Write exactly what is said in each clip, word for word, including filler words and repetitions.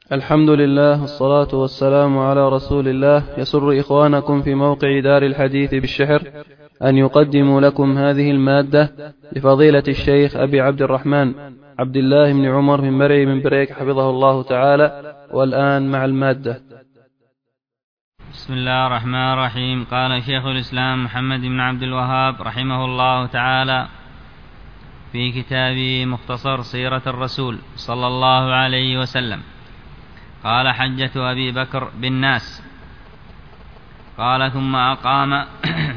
الحمد لله والصلاة والسلام على رسول الله. يسر إخوانكم في موقع دار الحديث بالشحر أن يقدموا لكم هذه المادة لفضيلة الشيخ أبي عبد الرحمن عبد الله بن عمر بن مرعي بن بريك حفظه الله تعالى. والآن مع المادة. بسم الله الرحمن الرحيم. قال شيخ الإسلام محمد بن عبد الوهاب رحمه الله تعالى في كتابه مختصر سيرة الرسول صلى الله عليه وسلم: قال حجة أبي بكر بالناس. قال ثم أقام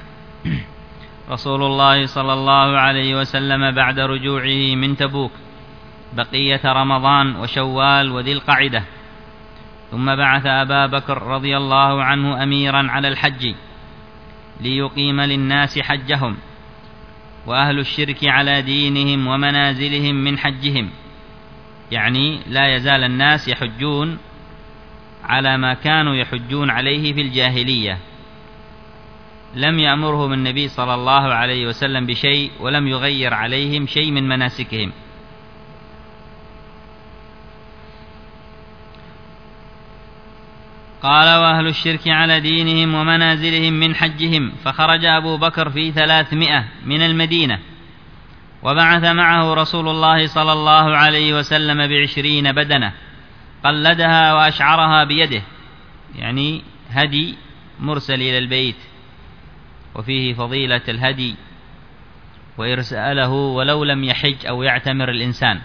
رسول الله صلى الله عليه وسلم بعد رجوعه من تبوك بقية رمضان وشوال وذي القعدة، ثم بعث أبا بكر رضي الله عنه أميرا على الحج ليقيم للناس حجهم، وأهل الشرك على دينهم ومنازلهم من حجهم، يعني لا يزال الناس يحجون على ما كانوا يحجون عليه في الجاهلية. لم يأمرهم النبي صلى الله عليه وسلم بشيء، ولم يغير عليهم شيء من مناسكهم. قال: وأهل الشرك على دينهم ومنازلهم من حجهم. فخرج أبو بكر في ثلاثمائة من المدينة، وبعث معه رسول الله صلى الله عليه وسلم بعشرين بدنة قلدها وأشعرها بيده، يعني هدي مرسل إلى البيت، وفيه فضيلة الهدي وإرساله ولو لم يحج أو يعتمر الإنسان.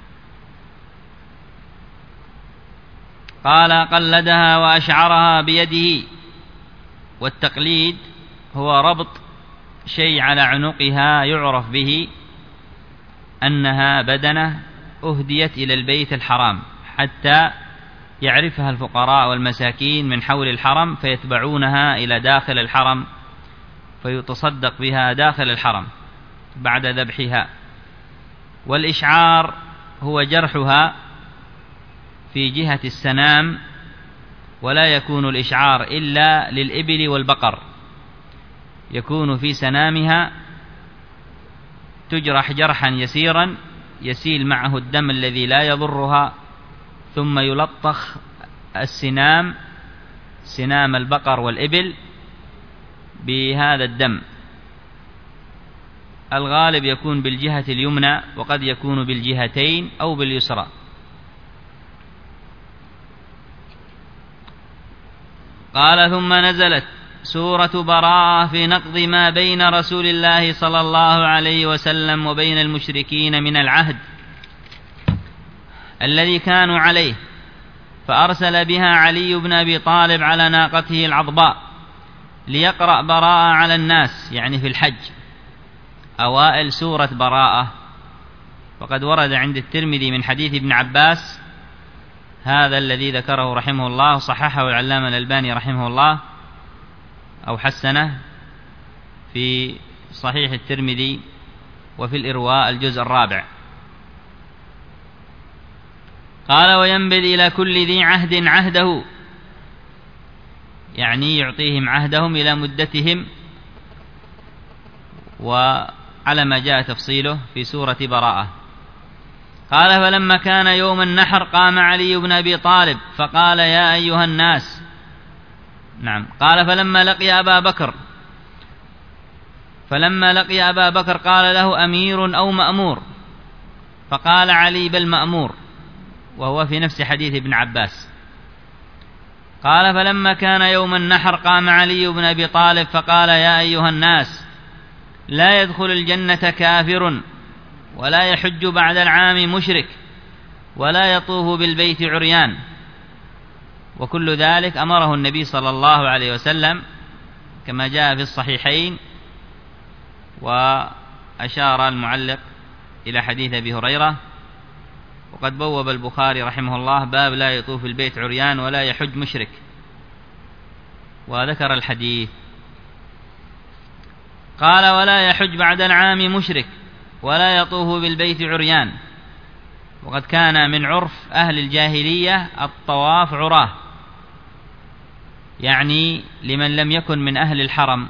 قال: قلدها وأشعرها بيده. والتقليد هو ربط شيء على عنقها يعرف به أنها بدنة أهديت إلى البيت الحرام، حتى يعرفها الفقراء والمساكين من حول الحرم فيتبعونها إلى داخل الحرم فيتصدق بها داخل الحرم بعد ذبحها. والإشعار هو جرحها في جهة السنام، ولا يكون الإشعار إلا للإبل والبقر، يكون في سنامها تجرح جرحا يسيرا يسيل معه الدم الذي لا يضرها، ثم يلطخ السنام سنام البقر والإبل بهذا الدم. الغالب يكون بالجهة اليمنى، وقد يكون بالجهتين أو باليسرى. قال: ثم نزلت سورة براءة في نقض ما بين رسول الله صلى الله عليه وسلم وبين المشركين من العهد الذي كانوا عليه، فأرسل بها علي بن أبي طالب على ناقته العضباء ليقرأ براءة على الناس، يعني في الحج، أوائل سورة براءة. وقد ورد عند الترمذي من حديث ابن عباس هذا الذي ذكره رحمه الله، صححه العلامة الألباني رحمه الله أو حسنه في صحيح الترمذي وفي الإرواء الجزء الرابع. قال: وينبذ إلى كل ذي عهد عهده، يعني يعطيهم عهدهم إلى مدتهم، وعلى ما جاء تفصيله في سورة براءة. قال: فلما كان يوم النحر قام علي بن أبي طالب فقال: يا أيها الناس. نعم. قال: فلما لقي أبا بكر فلما لقي أبا بكر قال له: أمير أو مأمور؟ فقال علي: بل مأمور، وهو في نفس حديث ابن عباس. قال: فلما كان يوم النحر قام علي بن أبي طالب فقال: يا أيها الناس، لا يدخل الجنة كافر، ولا يحج بعد العام مشرك، ولا يطوف بالبيت عريان. وكل ذلك أمره النبي صلى الله عليه وسلم كما جاء في الصحيحين. وأشار المعلق إلى حديث أبي هريرة. وقد بوب البخاري رحمه الله باب لا يطوف البيت عريان ولا يحج مشرك، وذكر الحديث. قال: ولا يحج بعد العام مشرك، ولا يطوف بالبيت عريان. وقد كان من عرف أهل الجاهلية الطواف عراه، يعني لمن لم يكن من أهل الحرم،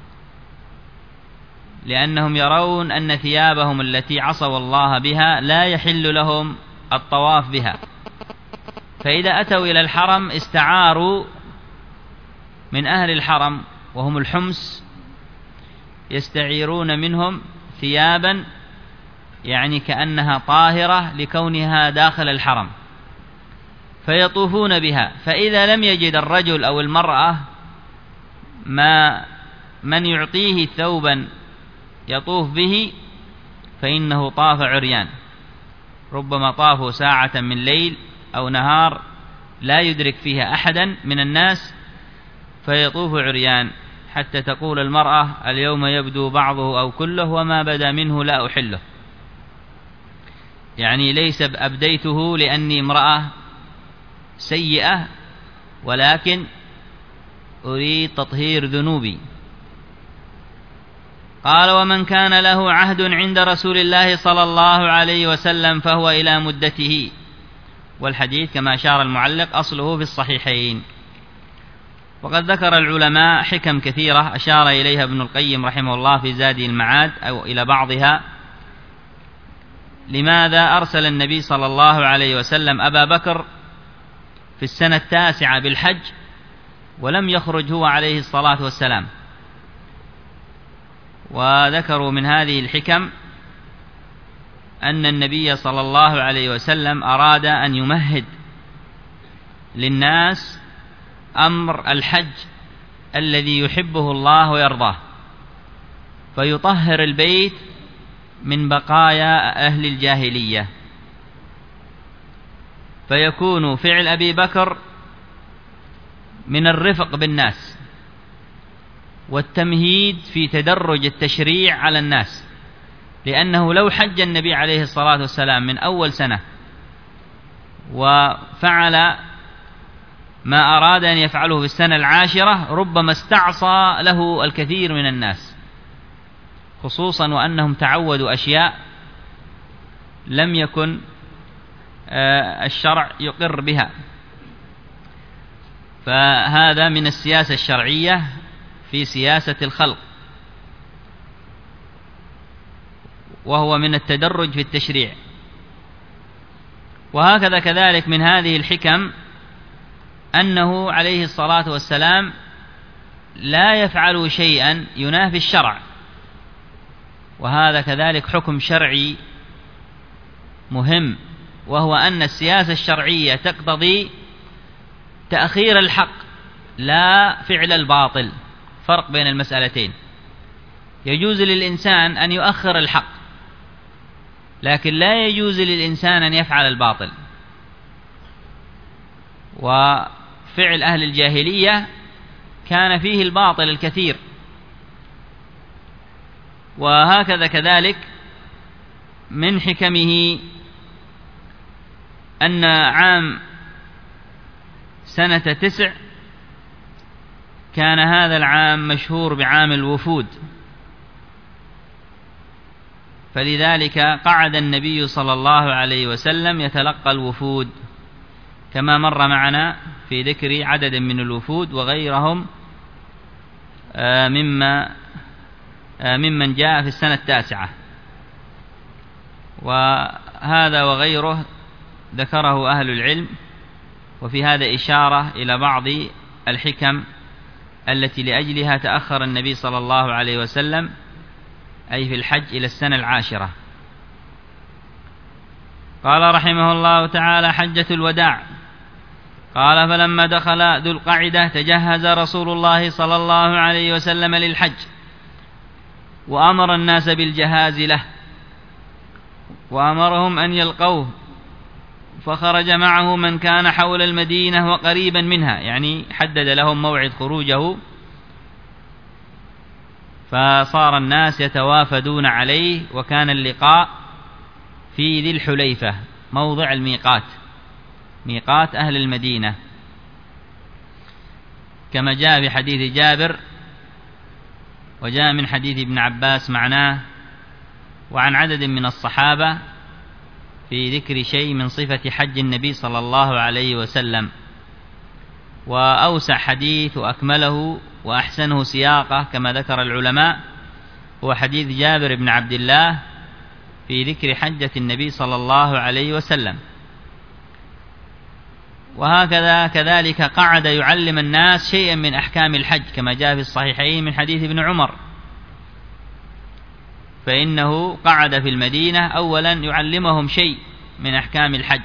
لأنهم يرون أن ثيابهم التي عصوا الله بها لا يحل لهم الطواف بها، فإذا أتوا إلى الحرم استعاروا من أهل الحرم وهم الحمص، يستعيرون منهم ثيابا يعني كأنها طاهرة لكونها داخل الحرم، فيطوفون بها. فإذا لم يجد الرجل أو المرأة ما من يعطيه ثوبا يطوف به فإنه طاف عريان، ربما طافوا ساعة من ليل أو نهار لا يدرك فيها أحدا من الناس فيطوف عريان، حتى تقول المرأة اليوم يبدو بعضه أو كله وما بدا منه لا أحله، يعني ليس أبديته لأني امرأة سيئة ولكن أريد تطهير ذنوبي. قال: ومن كان له عهد عند رسول الله صلى الله عليه وسلم فهو إلى مدته. والحديث كما أشار المعلق أصله في الصحيحين. وقد ذكر العلماء حكم كثيرة أشار إليها ابن القيم رحمه الله في زادي المعاد أو إلى بعضها. لماذا أرسل النبي صلى الله عليه وسلم أبا بكر في السنة التاسعة بالحج ولم يخرج هو عليه الصلاة والسلام؟ وذكروا من هذه الحكم أن النبي صلى الله عليه وسلم أراد أن يمهد للناس أمر الحج الذي يحبه الله ويرضاه، فيطهر البيت من بقايا أهل الجاهلية، فيكون فعل أبي بكر من الرفق بالناس والتمهيد في تدرج التشريع على الناس، لأنه لو حج النبي عليه الصلاة والسلام من أول سنة وفعل ما أراد أن يفعله في السنة العاشرة ربما استعصى له الكثير من الناس، خصوصا وأنهم تعودوا أشياء لم يكن الشرع يقر بها. فهذا من السياسة الشرعية في سياسة الخلق، وهو من التدرج في التشريع. وهكذا كذلك من هذه الحكم أنه عليه الصلاة والسلام لا يفعل شيئا ينافي الشرع، وهذا كذلك حكم شرعي مهم، وهو أن السياسة الشرعية تقتضي تأخير الحق لا فعل الباطل. فرق بين المسألتين. يجوز للإنسان أن يؤخر الحق، لكن لا يجوز للإنسان أن يفعل الباطل. وفعل أهل الجاهلية كان فيه الباطل الكثير. وهكذا كذلك من حكمه أن عام سنة تسع كان هذا العام مشهور بعام الوفود، فلذلك قعد النبي صلى الله عليه وسلم يتلقى الوفود، كما مر معنا في ذكر عدد من الوفود وغيرهم مما ممن جاء في السنة التاسعة. وهذا وغيره ذكره أهل العلم، وفي هذا إشارة إلى بعض الحكم التي لأجلها تأخر النبي صلى الله عليه وسلم أي في الحج إلى السنة العاشرة. قال رحمه الله تعالى: حجة الوداع. قال: فلما دخل ذو القعدة تجهز رسول الله صلى الله عليه وسلم للحج، وأمر الناس بالجهاز له، وأمرهم أن يلقوه، فخرج معه من كان حول المدينة وقريبا منها، يعني حدد لهم موعد خروجه، فصار الناس يتوافدون عليه. وكان اللقاء في ذي الحليفة موضع الميقات، ميقات أهل المدينة، كما جاء في حديث جابر، وجاء من حديث ابن عباس معناه، وعن عدد من الصحابة في ذكر شيء من صفة حج النبي صلى الله عليه وسلم. وأوسع حديث وأكمله وأحسنه سياقه كما ذكر العلماء هو حديث جابر بن عبد الله في ذكر حجة النبي صلى الله عليه وسلم. وهكذا كذلك قعد يعلم الناس شيئا من أحكام الحج كما جاء في الصحيحين من حديث ابن عمر، فإنه قعد في المدينة أولا يعلمهم شيء من أحكام الحج،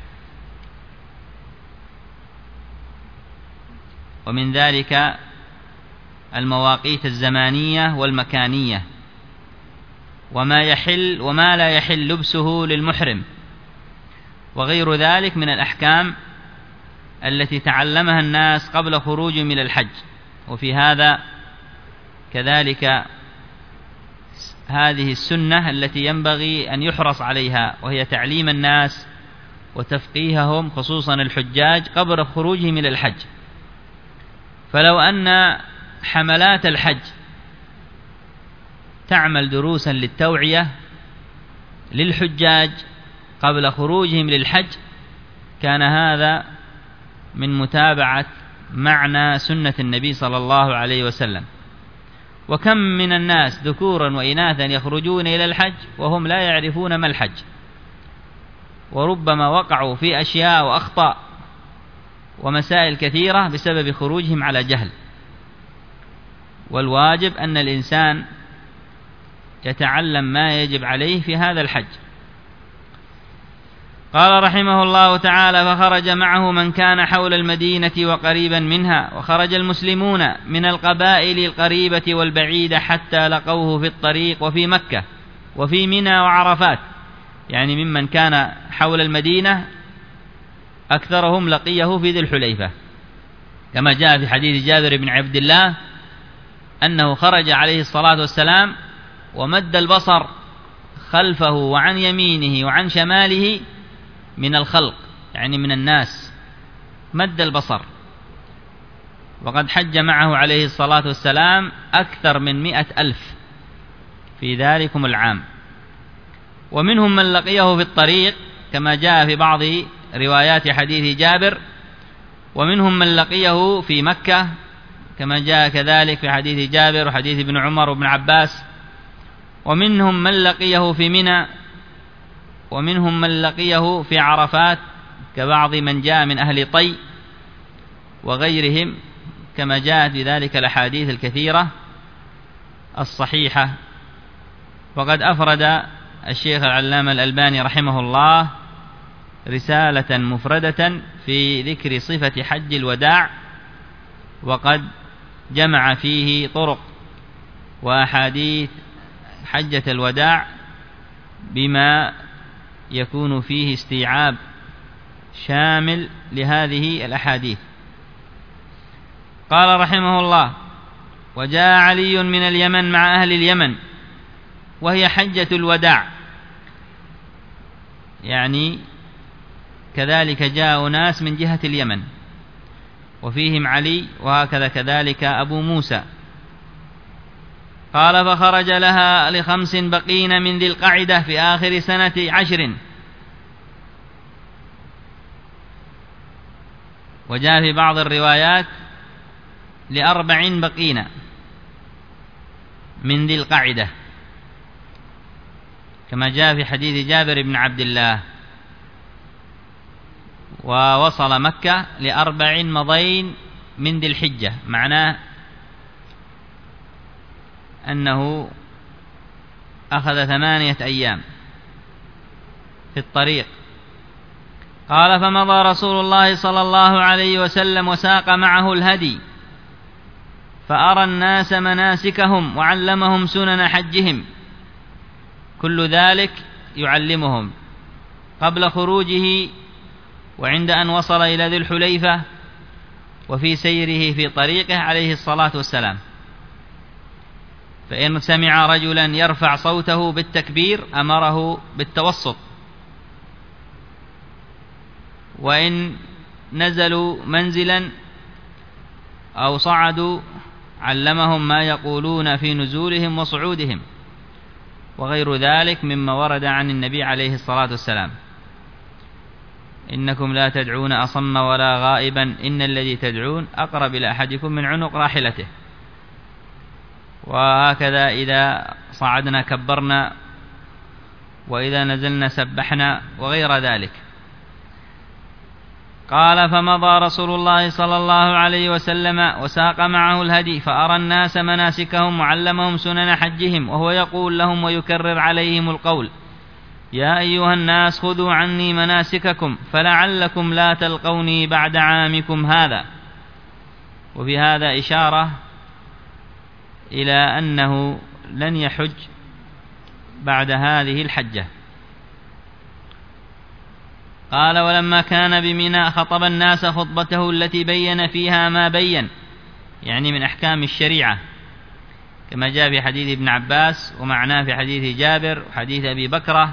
ومن ذلك المواقيت الزمانية والمكانية، وما يحل وما لا يحل لبسه للمحرم، وغير ذلك من الأحكام التي تعلمها الناس قبل خروجهم إلى الحج. وفي هذا كذلك هذه السنة التي ينبغي أن يحرص عليها، وهي تعليم الناس وتفقيههم خصوصا الحجاج قبل خروجهم إلى الحج. فلو أن حملات الحج تعمل دروسا للتوعية للحجاج قبل خروجهم للحج كان هذا من متابعة معنى سنة النبي صلى الله عليه وسلم. وكم من الناس ذكورا وإناثا يخرجون إلى الحج وهم لا يعرفون ما الحج، وربما وقعوا في أشياء وأخطاء ومسائل كثيرة بسبب خروجهم على جهل. والواجب أن الإنسان يتعلم ما يجب عليه في هذا الحج. قال رحمه الله تعالى: فخرج معه من كان حول المدينة وقريبا منها، وخرج المسلمون من القبائل القريبة والبعيدة حتى لقوه في الطريق وفي مكة وفي منى وعرفات، يعني ممن كان حول المدينة أكثرهم لقيه في ذي الحليفة، كما جاء في حديث جابر بن عبد الله أنه خرج عليه الصلاة والسلام ومد البصر خلفه وعن يمينه وعن شماله من الخلق، يعني من الناس، مد البصر. وقد حج معه عليه الصلاة والسلام أكثر من مئة ألف في ذلكم العام، ومنهم من لقيه في الطريق كما جاء في بعض روايات حديث جابر، ومنهم من لقيه في مكة كما جاء كذلك في حديث جابر وحديث ابن عمر وابن عباس، ومنهم من لقيه في منى، ومنهم من لقيه في عرفات كبعض من جاء من أهل طي وغيرهم، كما جاءت بذلك الأحاديث الكثيرة الصحيحة. وقد أفرد الشيخ العلامة الألباني رحمه الله رسالة مفردة في ذكر صفة حج الوداع، وقد جمع فيه طرق وأحاديث حجة الوداع بما يكون فيه استيعاب شامل لهذه الأحاديث. قال رحمه الله: وجاء علي من اليمن مع أهل اليمن وهي حجة الوداع، يعني كذلك جاء ناس من جهة اليمن وفيهم علي، وهكذا كذلك أبو موسى. قال: فخرج لها لخمس بقين من ذي القعدة في آخر سنة عشر. وجاء في بعض الروايات لأربع بقين من ذي القعدة كما جاء في حديث جابر بن عبد الله. ووصل مكة لأربع مضين من ذي الحجة، معناه أنه أخذ ثمانية أيام في الطريق. قال: فمضى رسول الله صلى الله عليه وسلم وساق معه الهدي، فأرى الناس مناسكهم وعلمهم سنن حجهم، كل ذلك يعلمهم قبل خروجه وعند أن وصل إلى ذي الحليفة وفي سيره في طريقه عليه الصلاة والسلام. فإن سمع رجلا يرفع صوته بالتكبير أمره بالتوسط، وإن نزلوا منزلا أو صعدوا علمهم ما يقولون في نزولهم وصعودهم، وغير ذلك مما ورد عن النبي عليه الصلاة والسلام: إنكم لا تدعون أصم ولا غائبا، إن الذي تدعون أقرب إلى أحدكم من عنق راحلته. وهكذا إذا صعدنا كبرنا، وإذا نزلنا سبحنا، وغير ذلك. قال: فمضى رسول الله صلى الله عليه وسلم وساق معه الهدي، فأرى الناس مناسكهم وعلمهم سنن حجهم، وهو يقول لهم ويكرر عليهم القول: يا أيها الناس خذوا عني مناسككم فلعلكم لا تلقوني بعد عامكم هذا. وفي هذا إشارة إلى أنه لن يحج بعد هذه الحجة. قال: ولما كان بمنى خطب الناس خطبته التي بين فيها ما بين، يعني من أحكام الشريعة، كما جاء في حديث ابن عباس ومعناه في حديث جابر وحديث أبي بكرة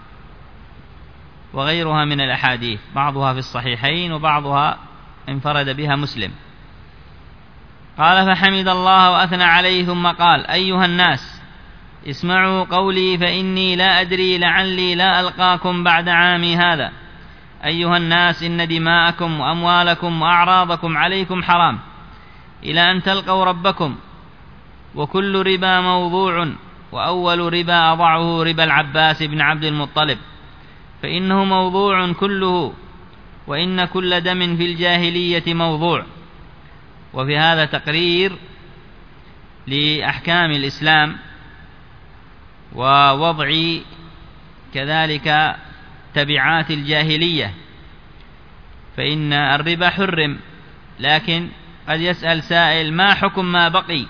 وغيرها من الأحاديث، بعضها في الصحيحين وبعضها انفرد بها مسلم. قال: فحمد الله وأثنى عليه ثم قال: أيها الناس اسمعوا قولي فإني لا أدري لعلي لا ألقاكم بعد عامي هذا. أيها الناس إن دماءكم وأموالكم وأعراضكم عليكم حرام إلى أن تلقوا ربكم، وكل ربا موضوع، وأول ربا أضعه ربا العباس بن عبد المطلب، فإنه موضوع كله، وإن كل دم في الجاهلية موضوع. وفي هذا تقرير لأحكام الإسلام ووضع كذلك تبعات الجاهلية، فإن الربا حرم، لكن قد يسأل سائل: ما حكم ما بقي؟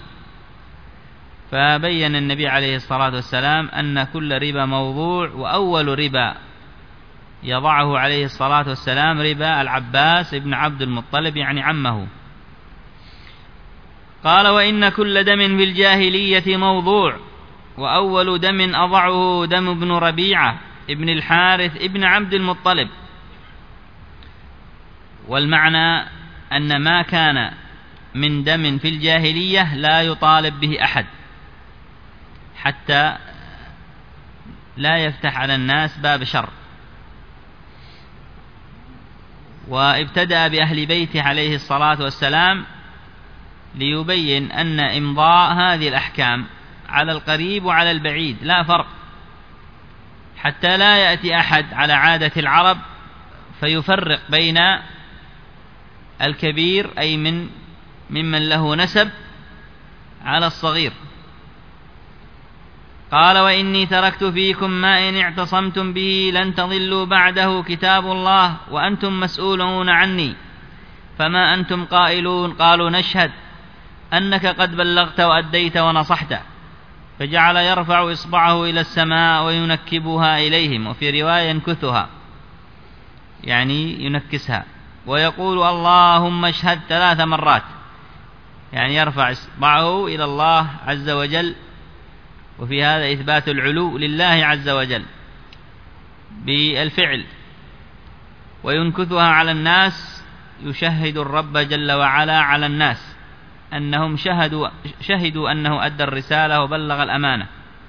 فبين النبي عليه الصلاة والسلام أن كل ربا موضوع، وأول ربا يضعه عليه الصلاة والسلام ربا العباس بن عبد المطلب، يعني عمه. قال: وإن كل دم في الجاهلية موضوع، وأول دم أضعه دم ابن ربيعة ابن الحارث ابن عبد المطلب. والمعنى أن ما كان من دم في الجاهلية لا يطالب به أحد، حتى لا يفتح على الناس باب شر. وابتدأ بأهل بيته عليه الصلاة والسلام ليبين أن إمضاء هذه الأحكام على القريب وعلى البعيد لا فرق، حتى لا يأتي أحد على عادة العرب فيفرق بين الكبير أي من ممن له نسب على الصغير. قال: وإني تركت فيكم ما إن اعتصمتم به لن تضلوا بعده كتاب الله وأنتم مسؤولون عني، فما أنتم قائلون؟ قالوا: نشهد أنك قد بلغت وأديت ونصحت. فجعل يرفع إصبعه إلى السماء وينكبها إليهم، وفي رواية ينكثها، يعني ينكسها، ويقول: اللهم اشهد ثلاث مرات، يعني يرفع إصبعه إلى الله عز وجل، وفي هذا إثبات العلو لله عز وجل بالفعل، وينكثها على الناس، يشهد الرب جل وعلا على الناس أنهم شهدوا, شهدوا أنه أدى الرسالة وبلغ الأمانة.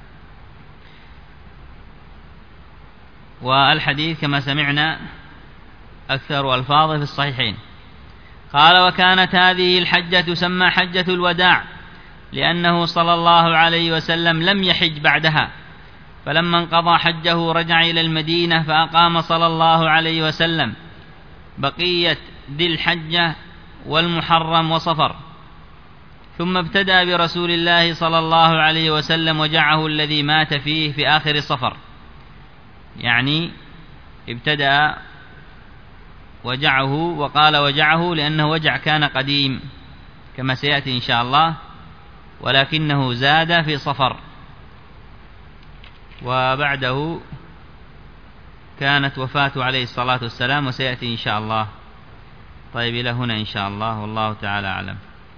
والحديث كما سمعنا أكثر ألفاظه في الصحيحين. قال: وكانت هذه الحجة تسمى حجة الوداع، لأنه صلى الله عليه وسلم لم يحج بعدها، فلما انقضى حجه رجع إلى المدينة، فأقام صلى الله عليه وسلم بقية ذي الحجة والمحرم وصفر، ثم ابتدأ برسول الله صلى الله عليه وسلم وجعه الذي مات فيه في آخر صفر، يعني ابتدأ وجعه، وقال وجعه لأنه وجع كان قديم كما سيأتي إن شاء الله، ولكنه زاد في صفر، وبعده كانت وفاته عليه الصلاة والسلام، وسيأتي إن شاء الله. طيب إلى هنا إن شاء الله، والله تعالى أعلم.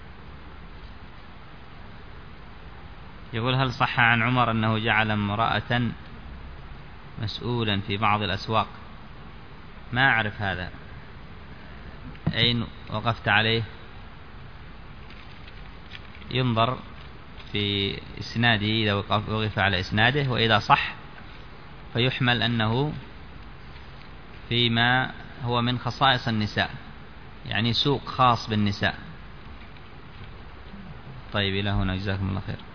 يقول: هل صح عن عمر أنه جعل امرأة مسؤولا في بعض الأسواق؟ ما أعرف هذا، أين وقفت عليه؟ ينظر في إسناده إذا وقف على إسناده، وإذا صح فيحمل أنه فيما هو من خصائص النساء، يعني سوق خاص بالنساء. طيب إلى هنا، جزاكم الله خير.